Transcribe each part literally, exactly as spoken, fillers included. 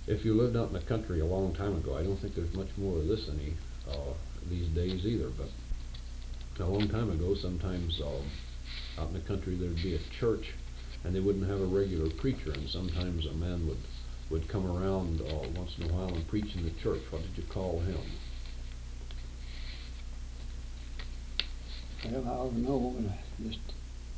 if you lived out in the country a long time ago, I don't think there's much more of this any uh, these days either, but a long time ago, sometimes uh, out in the country there'd be a church and they wouldn't have a regular preacher, and sometimes a man would, would come around uh, once in a while and preach in the church. What did you call him? Well, I don't know, but I just...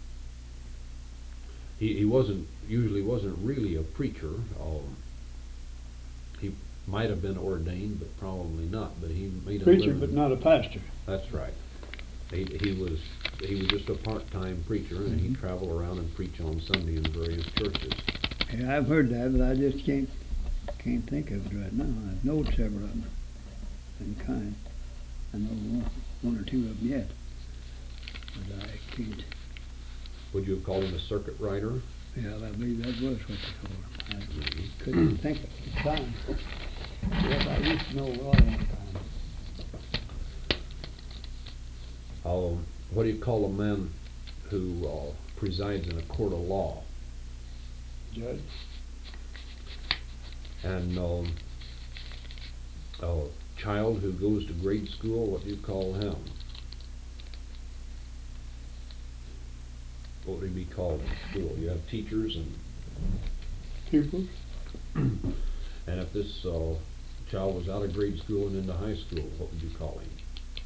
He, he wasn't, usually wasn't really a preacher. Um, he might have been ordained, but probably not. But he made a Preacher, living. but not a pastor. That's right. He, he was he was just a part-time preacher, and Mm-hmm. he'd travel around and preach on Sunday in various churches. Yeah, I've heard that, but I just can't can't think of it right now. I've known several of them in kind. I know one, one or two of them yet, but I can't. Would you have called him a circuit rider? Yeah, I believe that was what they called him. I Mm-hmm. couldn't think of it at the time. Yes, I used to know a lot of them. Um, what do you call a man who uh, presides in a court of law? Judge. And um, a child who goes to grade school, what do you call him? What would he be called in school? You have teachers and Pupils. and if this uh, child was out of grade school and into high school, what would you call him?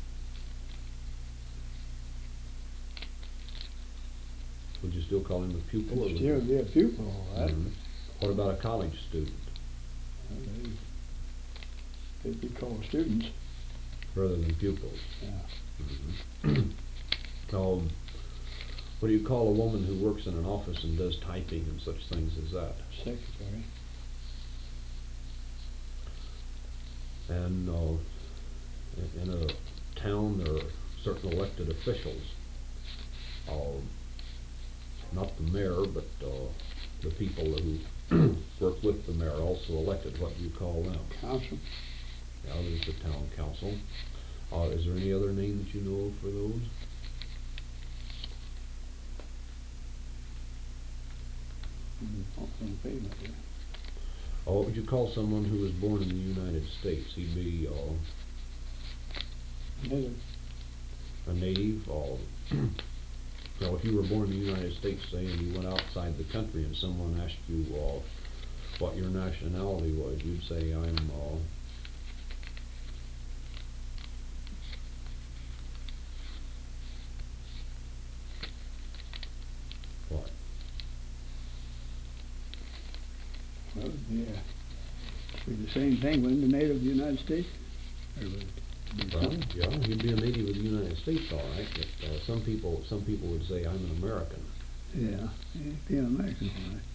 Would you still call him a pupil? Or Could would still you- be a pupil, all right. Mhm. What about a college student? Well, they, they'd be called students. Rather than pupils. Yeah. Mhm. um, what do you call a woman who works in an office and does typing and such things as that? Secretary. And uh, in a town there are certain elected officials. Uh, not the mayor, but uh, the people who work with the mayor, also elected. What do you call them? Council. Yeah, there's the town council. Uh, is there any other name that you know of for those? Mm-hmm. Oh, what would you call someone who was born in the United States? He'd be uh, Native. a native. Uh, now, if you were born in the United States, say, and you went outside the country, and someone asked you uh, what your nationality was, you'd say, "I'm." Uh, what? Well, yeah. Be the same thing, wouldn't the native of the United States? Or would it be Well, something? yeah, you'd be a native of the United States, all right. But uh, some people, some people would say, "I'm an American." Yeah, yeah, be an American,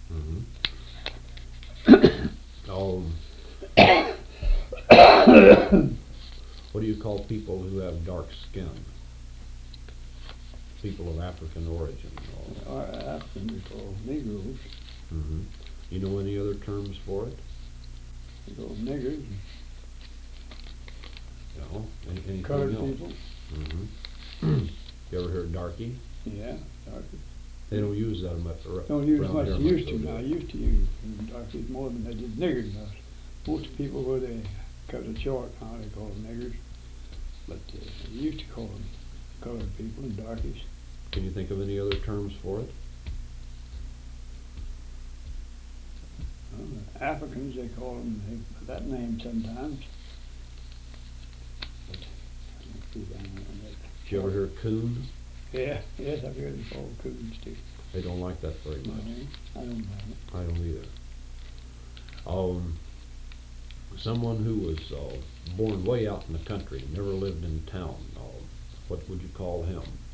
all Mm-hmm. um, what do you call people who have dark skin? People of African origin. right. Our Africans are called Negroes. Mm-hmm. You know any other terms for it? They're called niggers. No. Any, anything Colored else? people. Mm-hmm. You ever heard darky? Yeah, darkies. They don't use that much. ar- Don't use as around much here as they used so to do now. they? Used to use darkies more than they did niggers. Now, most people where they cut it short now they call them niggers. But uh, they used to call them colored people and darkies. Can you think of any other terms for it? Well, the Africans, they call them they, that name sometimes. But I don't see that on that. Did you ever hear coon? Yeah, yes, I've heard them called coons too. They don't like that very No, much. I don't mind it. I don't either. Um, someone who was uh, born way out in the country, never lived in town, uh, what would you call him?